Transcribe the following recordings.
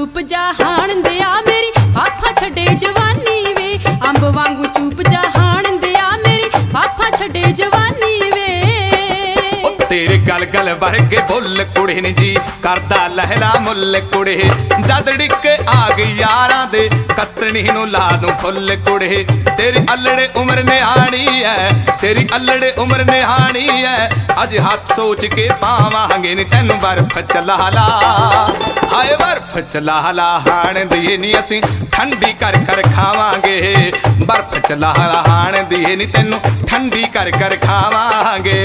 चूप जा हाण दिया मेरी पापा छड़े जवानी वे, अंब वांगू चूप जा हाण दिया मेरी पापा छड़े जवानी वे। तेरे गल गल वर्गे बुल कुड़े ने जी करदा लहला मुल कुड़े, जद डिके आ गई यारां दे कतनी नू ला दूं फुल कुड़े। तेरी अल्लड़े उम्र निहाणी है, तेरी अल्लड़े उम्र निहाणी है, अज हाथ सोच के पावांगे नी तैनू बर्फ चला ला, हाय बर्फ चला ला हाण दिए नी असीं ठंडी कर कर खावांगे, बर्फ चला ला हाण दिए नी तैनू ठंडी कर कर खावांगे।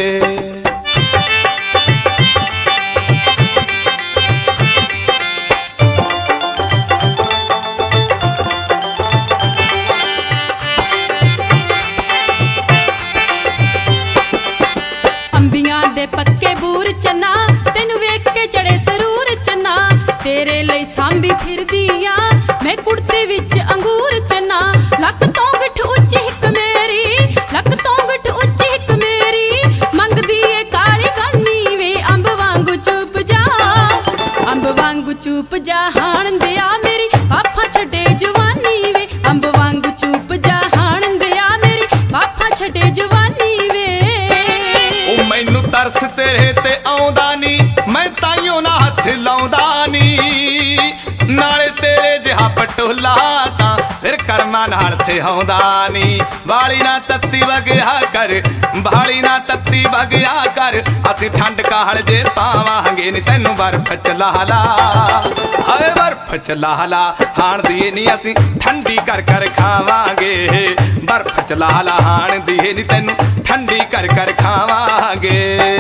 पक्के बूर चन्ना तेनू वेख के चढ़े सरूर चन्ना, तेरे लई सांभी फिरदियां मैं कुड़ते विच अंगूर चन्ना। लक तो गिठ उच्ची हिक मेरी, लक तो गिठ उच्ची हिक मेरी, मंगदी ए काली गानी वे, अंब वांगू चुप जा, अंब वांगू चुप जा हाण दिया मेरी पापा छड़े जवानी वे, अंब वांगू चुप जा हाण दिया मेरी पापा छड़े जवानी वे। मैनू तरस तेरे ते आउंदा नी, मैं ताइयों ना हथ लाउंदा नी, नाले तेरे जिहा पटोला तां फिर कर्मा नाल थे आउंदा नी। वाली ना तत्ती वगया कर, वाली ना तत्ती वगया कर, असीं ठंड काहल जे पावांगे नी तैनू बर्फ चला ला, हाय बर्फ चला ला हाण दिए नी असीं ठंडी कर कर खावांगे, बर्फ चला ला हाण दिए नी तैनू ठंडी कर कर खावांगे।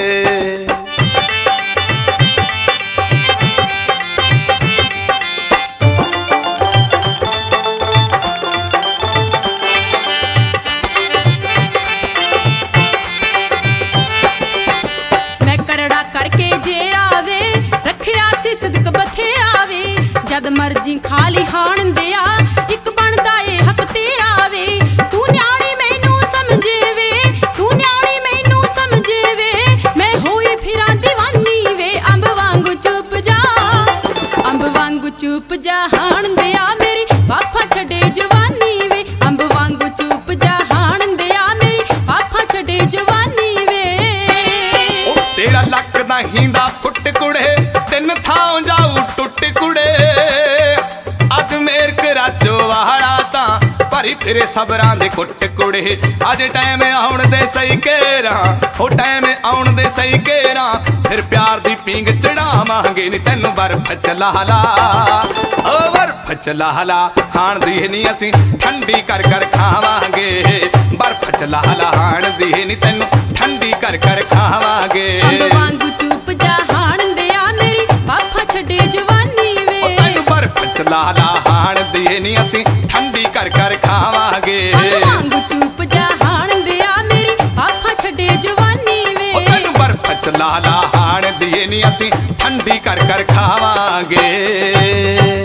मैं करड़ा करके जेरा वे रखिया सी सदक बथेरा वे, जद मर्जी खाली हाण दिया एक बनदा ए हक तेरा वे। तू न्याणी मैनू समझे वे, तू न्याणी मैनू समझे वे, मैं होई फिरा दीवानी वे, अंब वांगू चुप जा, अंब वांगू चुप जा हाण दिया मेरी पापा छड़े जवानी वे, अंब वांगू चुप जा हाण दिया मेरी पापा छड़े जवानी वे। तेरा लक नहीं दा फुट कुड़े, तिन थां जाऊ टुट कुड़े, अज मेर कराचो वाला तां भरी फिरे सबरां दे कुट कुड़े। अज टाइम आउण दे सही केरा, ओ टाइम आउण दे सही केरा, फिर प्यार दी पींग चढ़ावांगे नी तैनू बर्फ चला ला, ओ बर्फ चला ला हाण दिए नी असीं ठंडी कर कर खावांगे, बर्फ चला ला हाण दिए नी तैनू ठंडी कर कर खावांगे। अंब वांगू चुप जा हाण दिया मेरी पापा छड़े जवानी वे, तैनू बर्फ चला ला हाण दिए नी असीं ठंडी कर कर खावांगे। अंब वांगू चुप जा हाण दिया मेरी पापा छड़े जवानी वे, तैनू बर्फ चला ला हाण दिए नी असीं ठंडी कर कर खावांगे।